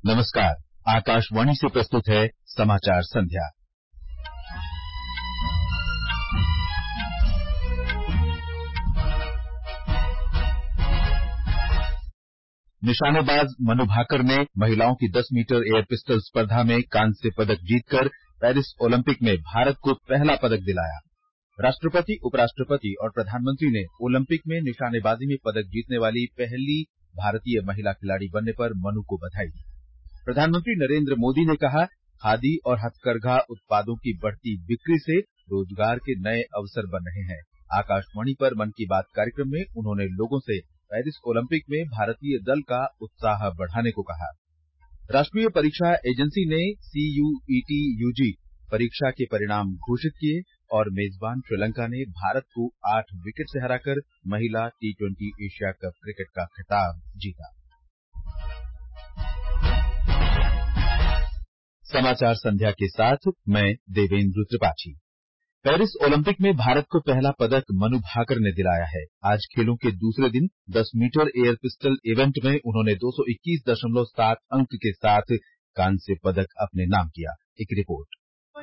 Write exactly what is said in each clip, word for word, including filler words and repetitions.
नमस्कार। आकाशवाणी से प्रस्तुत है समाचार संध्या। निशानेबाज मनु भाकर ने महिलाओं की दस मीटर एयर पिस्टल स्पर्धा में कांस्य पदक जीतकर पेरिस ओलंपिक में भारत को पहला पदक दिलाया। राष्ट्रपति, उपराष्ट्रपति और प्रधानमंत्री ने ओलंपिक में निशानेबाजी में पदक जीतने वाली पहली भारतीय महिला खिलाड़ी बनने पर मनु को बधाई दी। प्रधानमंत्री नरेंद्र मोदी ने कहा, खादी और हथकरघा उत्पादों की बढ़ती बिक्री से रोजगार के नए अवसर बन रहे हैं। आकाशवाणी पर मन की बात कार्यक्रम में उन्होंने लोगों से पेरिस ओलंपिक में भारतीय दल का उत्साह बढ़ाने को कहा। राष्ट्रीय परीक्षा एजेंसी ने सीयूईटी यूजी परीक्षा के परिणाम घोषित किए और मेजबान श्रीलंका ने भारत को आठ विकेट से हराकर महिला T twenty Asia cup cricket का खिताब जीता। समाचार संध्या के साथ मैं देवेंद्र त्रिपाठी। पेरिस ओलंपिक में भारत को पहला पदक मनु भाकर ने दिलाया है। आज खेलों के दूसरे दिन दस मीटर एयर पिस्टल इवेंट में उन्होंने दो सौ इक्कीस दशमलव सात अंक के साथ कांस्य पदक अपने नाम किया। एक रिपोर्ट।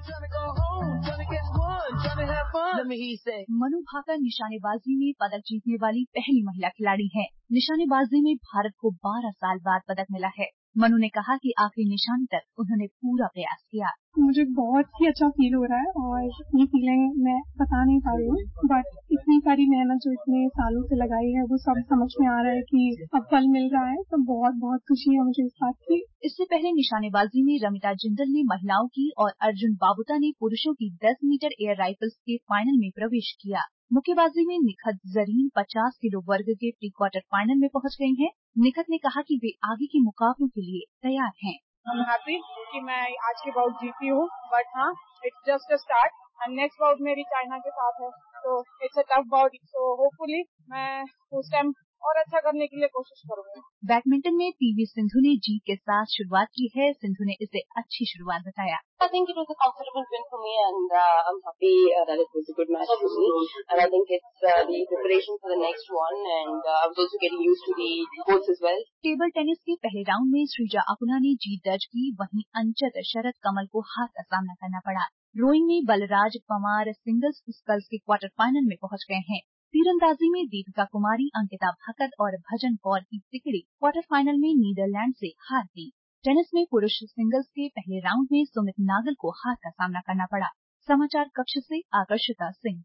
मनु भाकर निशानेबाजी में पदक जीतने वाली पहली महिला खिलाड़ी है। निशानेबाजी में भारत को बारह साल बाद पदक मिला है। मनु ने कहा कि आखिरी निशान तक उन्होंने पूरा प्रयास किया। मुझे बहुत ही अच्छा फील हो रहा है और ये फीलिंग मैं बता नहीं पा रही हूँ, बट इतनी सारी मेहनत जो इतने सालों से लगाई है वो सब समझ में आ रहा है कि अब फल मिल रहा है, तो बहुत बहुत खुशी है मुझे इस बात की। इससे पहले निशानेबाजी में रमिता जिंदल ने महिलाओं की और अर्जुन बाबुता ने पुरुषों की दस मीटर एयर राइफल्स के फाइनल में प्रवेश किया। मुक्केबाजी में निखत जरीन पचास किलो वर्ग के प्री क्वार्टर फाइनल में पहुंच गई हैं। निखत ने कहा कि वे आगे के मुकाबलों के लिए तैयार हैं। I'm happy कि मैं आज के बाउट जीती हूँ, बट हाँ, it's just a start and next bout मेरी चाइना के साथ है, तो it's a tough bout, so hopefully मैं उस टाइम और अच्छा करने के लिए कोशिश करूंगी। बैडमिंटन में पीवी सिंधु ने जीत के साथ शुरुआत की है। सिंधु ने इसे अच्छी शुरुआत बताया। I think it was a comfortable win for me and uh, I'm happy uh, that it was a good match for me and I think it's uh, the preparation for the next one and uh, I was also getting used to the courts as well. Table tennis के पहले round में श्रीजा अपुना ने जीत दर्ज की, वहीं अंचत शरद कमल को हार का सामना करना पड़ा। रोइंग में बलराज पवार सिंगल्स स्कल्स के क्वार्टर फाइनल में पहुंच गए हैं। तीरंदाजी में दीपिका कुमारी, अंकिता भकत और भजन कौर की तिकड़ी क्वार्टर फाइनल में नीदरलैंड से हार गई। टेनिस में पुरुष सिंगल्स के पहले राउंड में सुमित नागल को हार का सामना करना पड़ा। समाचार कक्ष से आकर्षिता सिंह।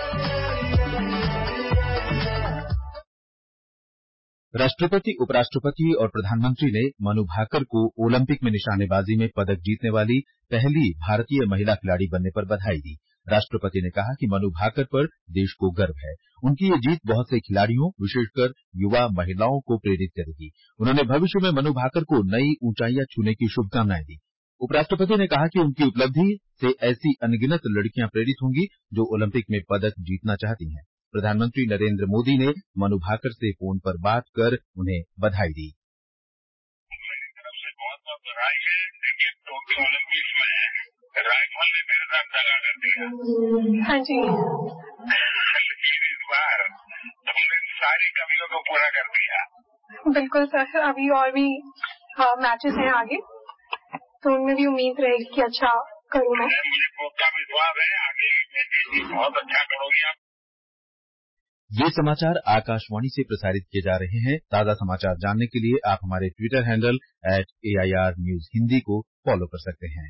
राष्ट्रपति, उपराष्ट्रपति और प्रधानमंत्री ने मनु भाकर को ओलंपिक में निशानेबाजी में पदक जीतने वाली पहली भारतीय महिला खिलाड़ी बनने पर बधाई दी। राष्ट्रपति ने कहा कि मनु भाकर पर देश को गर्व है। उनकी ये जीत बहुत से खिलाड़ियों, विशेषकर युवा महिलाओं को प्रेरित करेगी। उन्होंने भविष्य में मनु भाकर को नई ऊंचाइयां छूने की शुभकामनाएं दी। उपराष्ट्रपति ने कहा कि उनकी उपलब्धि से ऐसी अनगिनत लड़कियां प्रेरित होंगी जो ओलंपिक में पदक जीतना चाहती हैं। प्रधानमंत्री नरेंद्र मोदी ने मनु भाकर से फोन पर बात कर उन्हें बधाई दी। मेरी तरफ से बहुत बहुत बधाई है। देखिए, टोक्यो ओलंपिक्स में राइफल ने मेरे साथ दगा कर दिया। हाँ जी। लेकिन इस बार तुमने सारी कमियों को पूरा कर दिया। बिल्कुल सर, अभी और भी मैचेस हैं आगे, तो उनमें भी उम्मीद रहेगी कि अच्छा करूँ मैं। मुझे पक्का विश्वास है आगे मैचेस बहुत अच्छा करोगी आप। ये समाचार आकाशवाणी से प्रसारित किए जा रहे हैं। ताजा समाचार जानने के लिए आप हमारे Twitter handle at A I R news Hindi को फॉलो कर सकते हैं।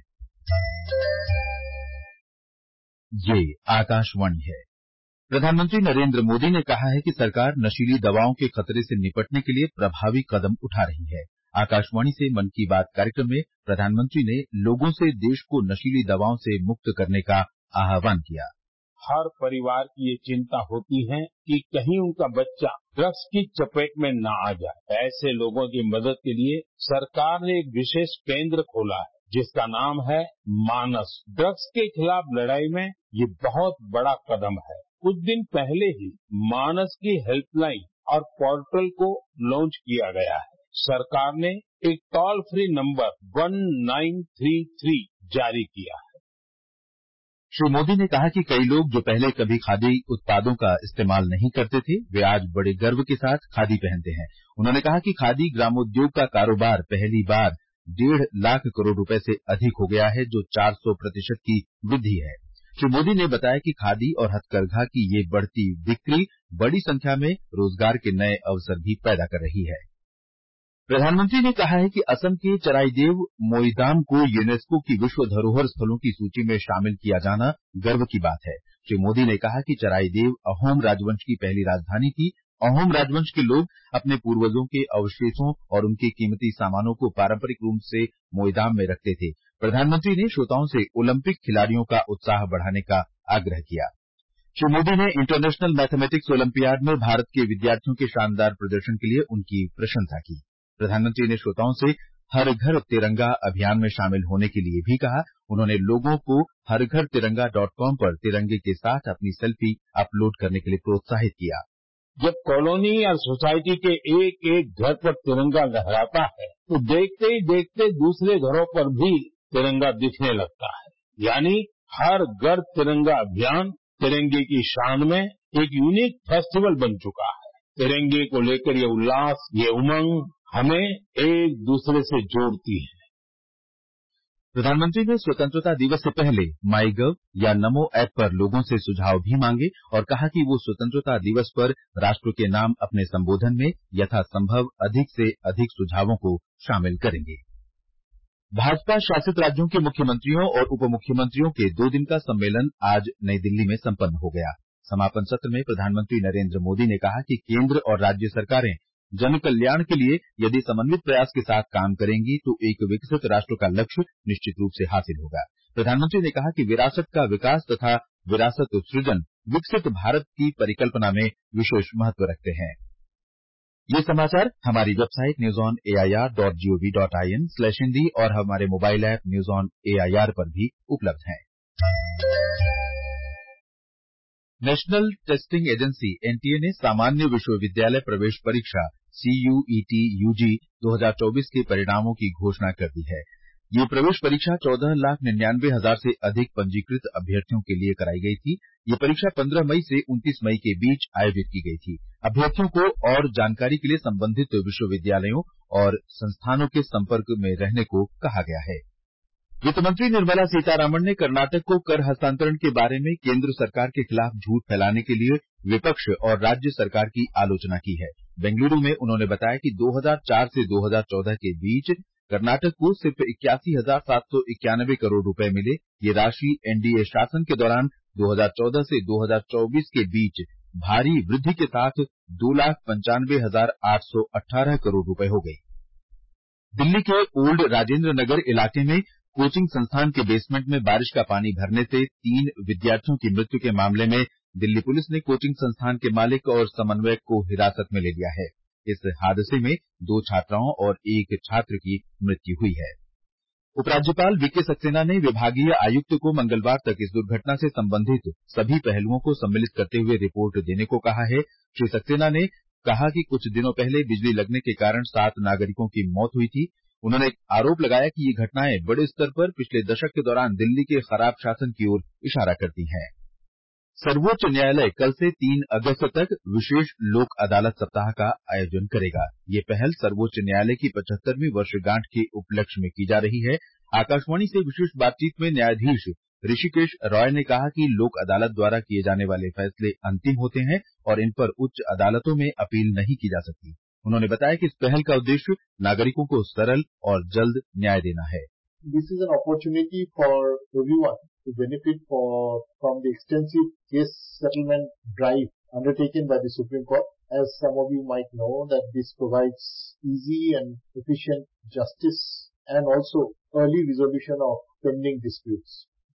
ये आकाशवाणी है। प्रधानमंत्री नरेंद्र मोदी ने कहा है कि सरकार नशीली दवाओं के खतरे से निपटने के लिए प्रभावी कदम उठा रही है। आकाशवाणी से मन की बात कार्यक्रम में प्रधानमंत्री ने लोगों से देश को नशीली दवाओं से मुक्त करने का आह्वान किया। हर परिवार की ये चिंता होती है कि कहीं उनका बच्चा ड्रग्स की चपेट में न आ जाए। ऐसे लोगों की मदद के लिए सरकार ने एक विशेष केंद्र खोला है जिसका नाम है मानस। ड्रग्स के खिलाफ लड़ाई में ये बहुत बड़ा कदम है। कुछ दिन पहले ही मानस की हेल्पलाइन और पोर्टल को लॉन्च किया गया है। सरकार ने एक toll free number one nine three three जारी किया है। श्री मोदी ने कहा कि कई लोग जो पहले कभी खादी उत्पादों का इस्तेमाल नहीं करते थे, वे आज बड़े गर्व के साथ खादी पहनते हैं। उन्होंने कहा कि खादी ग्रामोद्योग का कारोबार पहली बार डेढ़ लाख करोड़ रुपए से अधिक हो गया है, जो चार सौ प्रतिशत की वृद्धि है। श्री मोदी ने बताया कि खादी और हथकरघा की ये बढ़ती बिक्री बड़ी संख्या में रोजगार के नए अवसर भी पैदा कर रही है। प्रधानमंत्री ने कहा है कि असम के चराईदेव मोईदाम को यूनेस्को की विश्व धरोहर स्थलों की सूची में शामिल किया जाना गर्व की बात है। श्री मोदी ने कहा कि चराईदेव अहोम राजवंश की पहली राजधानी थी। अहोम राजवंश के लोग अपने पूर्वजों के अवशेषों और उनके कीमती सामानों को पारंपरिक रूप से मोईदाम में रखते थे। प्रधानमंत्री ने श्रोताओं से ओलंपिक खिलाड़ियों का उत्साह बढ़ाने का आग्रह किया। श्री मोदी ने इंटरनेशनल मैथमेटिक्स ओलंपियाड में भारत के विद्यार्थियों के शानदार प्रदर्शन के लिए उनकी प्रशंसा की। प्रधानमंत्री ने श्रोताओं से हर घर तिरंगा अभियान में शामिल होने के लिए भी कहा। उन्होंने लोगों को हर घर तिरंगा डॉट कॉम पर तिरंगे के साथ अपनी सेल्फी अपलोड करने के लिए प्रोत्साहित किया। जब कॉलोनी या सोसाइटी के एक एक घर पर तिरंगा लहराता है तो देखते ही देखते दूसरे घरों पर भी तिरंगा दिखने लगता है। यानी हर घर तिरंगा अभियान तिरंगे की शान में एक यूनिक फेस्टिवल बन चुका है। तिरंगे को लेकर ये उल्लास, ये उमंग हमें एक दूसरे से जोड़ती है। प्रधानमंत्री ने स्वतंत्रता दिवस से पहले माई गव या नमो ऐप पर लोगों से सुझाव भी मांगे और कहा कि वो स्वतंत्रता दिवस पर राष्ट्र के नाम अपने संबोधन में यथासंभव अधिक से अधिक सुझावों को शामिल करेंगे। भाजपा शासित राज्यों के मुख्यमंत्रियों और उप मुख्यमंत्रियों के दो दिन का सम्मेलन आज नई दिल्ली में संपन्न हो गया। समापन सत्र में प्रधानमंत्री नरेंद्र मोदी ने कहा कि केंद्र और राज्य सरकारें जन कल्याण के लिए यदि समन्वित प्रयास के साथ काम करेंगी तो एक विकसित राष्ट्र का लक्ष्य निश्चित रूप से हासिल होगा। प्रधानमंत्री ने कहा कि विरासत का विकास तथा विरासत सृजन विकसित भारत की परिकल्पना में विशेष महत्व रखते हैं। ये समाचार हमारी website news on AIR dot GOV dot IN slash Hindi और हमारे mobile app news on AIR पर भी उपलब्ध हैं। नेशनल टेस्टिंग एजेंसी एनटीए ने सामान्य विश्वविद्यालय प्रवेश परीक्षा सीयूईटी यूजी दो हज़ार चौबीस के परिणामों की घोषणा कर दी है। ये प्रवेश परीक्षा चौदह लाख निन्यानवे हजार से अधिक पंजीकृत अभ्यर्थियों के लिए कराई गई थी। ये परीक्षा पंद्रह मई से उनतीस मई के बीच आयोजित की गई थी। अभ्यर्थियों को और जानकारी के लिए संबंधित विश्वविद्यालयों और संस्थानों के संपर्क में रहने को कहा गया है। वित्तमंत्री निर्मला सीतारामन ने कर्नाटक को कर हस्तांतरण के बारे में केंद्र सरकार के खिलाफ झूठ फैलाने के लिए विपक्ष और राज्य सरकार की आलोचना की है। बेंगलुरु में उन्होंने बताया कि दो हज़ार चार से दो हज़ार चौदह के बीच कर्नाटक को सिर्फ इक्यासी हजार सात सौ इक्यानवे करोड़ रुपए मिले। ये राशि एनडीए शासन के दौरान दो हज़ार चौदह से दो हज़ार चौबीस के बीच भारी वृद्धि के साथ दो लाख पंचानवे हजार आठ सौ अठारह करोड़ रुपए हो गई। दिल्ली के ओल्ड राजेंद्र नगर इलाके में कोचिंग संस्थान के बेसमेंट में बारिश का पानी भरने से तीन विद्यार्थियों की मृत्यु के मामले में दिल्ली पुलिस ने कोचिंग संस्थान के मालिक और समन्वयक को हिरासत में ले लिया है। इस हादसे में दो छात्राओं और एक छात्र की मृत्यु हुई है। उपराज्यपाल वीके सक्सेना ने विभागीय आयुक्त को मंगलवार तक इस दुर्घटना से संबंधित सभी पहलुओं को सम्मिलित करते हुए रिपोर्ट देने को कहा है। श्री सक्सेना ने कहा कि कुछ दिनों पहले बिजली लगने के कारण सात नागरिकों की मौत हुई थी। उन्होंने आरोप लगाया कि ये घटनाएं बड़े स्तर पर पिछले दशक के दौरान दिल्ली के खराब शासन की ओर इशारा करती हैं। सर्वोच्च न्यायालय कल से तीन अगस्त तक विशेष लोक अदालत सप्ताह का आयोजन करेगा। ये पहल सर्वोच्च न्यायालय की पचहत्तरवीं वर्षगांठ के उपलक्ष्य में की जा रही है। आकाशवाणी से विशेष बातचीत में न्यायाधीश ऋषिकेश रॉय ने कहा कि लोक अदालत द्वारा किए जाने वाले फैसले अंतिम होते हैं और इन पर उच्च अदालतों में अपील नहीं की जा सकती। उन्होंने बताया कि इस पहल का उद्देश्य नागरिकों को सरल और जल्द न्याय देना है। This is an opportunity for everyone to benefit for, from the extensive case settlement drive undertaken by the Supreme Court. As some of you might know, that this provides easy and efficient justice and also early resolution of pending disputes.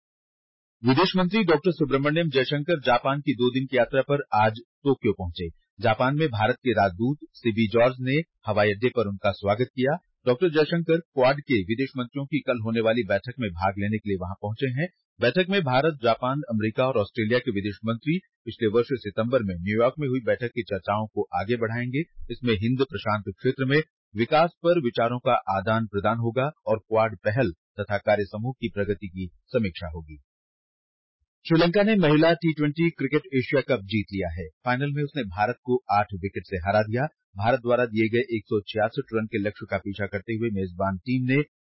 विदेश मंत्री doctor Subramaniam Jaishankar Japan की दो दिन की यात्रा पर आज Tokyo पहुंचे। जापान में भारत के राजदूत सीबी जॉर्ज ने हवाई अड्डे पर उनका स्वागत किया। डॉक्टर जयशंकर क्वाड के विदेश मंत्रियों की कल होने वाली बैठक में भाग लेने के लिए वहां पहुंचे हैं। बैठक में भारत, जापान, अमेरिका और ऑस्ट्रेलिया के विदेश मंत्री पिछले वर्ष सितंबर में न्यूयॉर्क में हुई बैठक की चर्चाओं को आगे बढ़ाएंगे। इसमें हिंद प्रशांत क्षेत्र में विकास पर विचारों का आदान प्रदान होगा और क्वाड पहल तथा कार्य समूह की प्रगति की समीक्षा होगी। श्रीलंका ने महिला T twenty cricket Asia cup जीत लिया है। फाइनल में उसने भारत को आठ विकेट से हरा दिया। भारत द्वारा दिए गए एक सौ छियासठ रन के लक्ष्य का पीछा करते हुए मेजबान टीम ने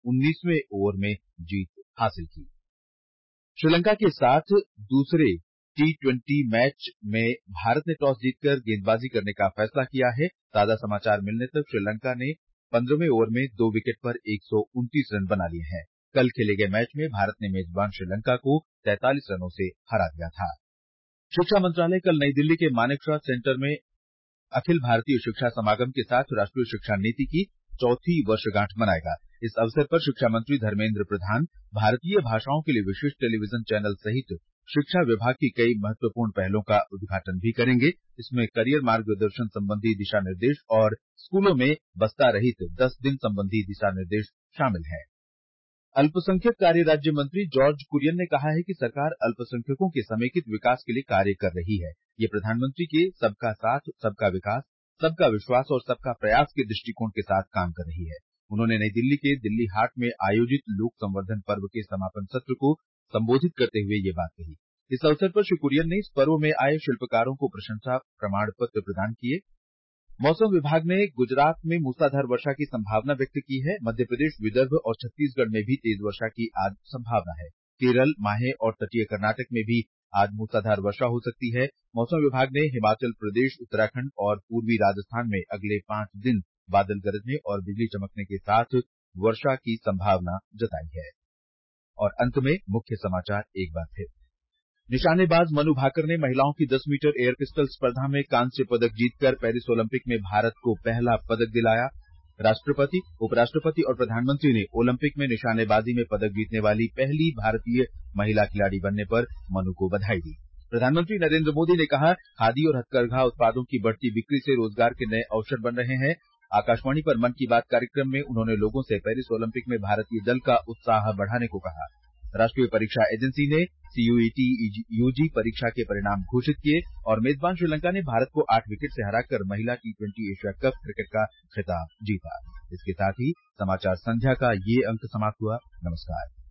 उन्नीसवें ओवर में जीत हासिल की। श्रीलंका के साथ दूसरे टी ट्वेंटी मैच में भारत ने टॉस जीतकर गेंदबाजी करने का फैसला किया है। ताजा समाचार मिलने तक श्रीलंका ने पंद्रहवें ओवर में दो विकेट पर एक सौ उनतीस रन बना लिए हैं। कल खेले गए मैच में भारत ने मेजबान श्रीलंका को तैंतालीस रनों से हरा दिया था। शिक्षा मंत्रालय कल नई दिल्ली के मानेकशॉ सेंटर में अखिल भारतीय शिक्षा समागम के साथ राष्ट्रीय शिक्षा नीति की चौथी वर्षगांठ मनाएगा। इस अवसर पर शिक्षा मंत्री धर्मेंद्र प्रधान भारतीय भाषाओं के लिए विशिष्ट टेलीविजन चैनल सहित शिक्षा विभाग की कई महत्वपूर्ण पहलों का उद्घाटन भी करेंगे। इसमें करियर मार्गदर्शन संबंधी दिशा निर्देश और स्कूलों में बस्ता रहित दस दिन संबंधी दिशा निर्देश शामिल हैं। अल्पसंख्यक कार्य राज्य मंत्री जॉर्ज कुरियन ने कहा है कि सरकार अल्पसंख्यकों के समेकित विकास के लिए कार्य कर रही है। ये प्रधानमंत्री के सबका साथ, सबका विकास, सबका विश्वास और सबका प्रयास के दृष्टिकोण के साथ काम कर रही है। उन्होंने नई दिल्ली के दिल्ली हाट में आयोजित लोक संवर्धन पर्व के समापन सत्र को संबोधित करते हुए ये बात कही। इस अवसर पर श्री कुरियन ने इस पर्व में आए शिल्पकारों को प्रशंसा प्रमाण पत्र प्रदान किए। मौसम विभाग ने गुजरात में मूसलाधार वर्षा की संभावना व्यक्त की है। मध्य प्रदेश, विदर्भ और छत्तीसगढ़ में भी तेज वर्षा की आज संभावना है। केरल, माहे और तटीय कर्नाटक में भी आज मूसलाधार वर्षा हो सकती है। मौसम विभाग ने हिमाचल प्रदेश, उत्तराखंड और पूर्वी राजस्थान में अगले पांच दिन बादल गरजने और बिजली चमकने के साथ वर्षा की संभावना जताई है। और अंत में मुख्य समाचार एक बार फिर। निशानेबाज मनु भाकर ने महिलाओं की दस मीटर एयर पिस्टल स्पर्धा में कांस्य पदक जीतकर पेरिस ओलंपिक में भारत को पहला पदक दिलाया। राष्ट्रपति, उपराष्ट्रपति और प्रधानमंत्री ने ओलंपिक में निशानेबाजी में पदक जीतने वाली पहली भारतीय महिला खिलाड़ी बनने पर मनु को बधाई दी। प्रधानमंत्री नरेंद्र मोदी ने कहा, खादी और हथकरघा उत्पादों की बढ़ती बिक्री से रोजगार के नए अवसर बन रहे हैं। आकाशवाणी पर मन की बात कार्यक्रम में उन्होंने लोगों से पेरिस ओलंपिक में भारतीय दल का उत्साह बढ़ाने को कहा। राष्ट्रीय परीक्षा एजेंसी ने सीयूईटी यूजी परीक्षा के परिणाम घोषित किए और मेजबान श्रीलंका ने भारत को आठ विकेट से हराकर महिला T twenty Asia cup cricket का खिताब जीता। इसके साथ ही समाचार संध्या का ये अंक समाप्त हुआ। नमस्कार।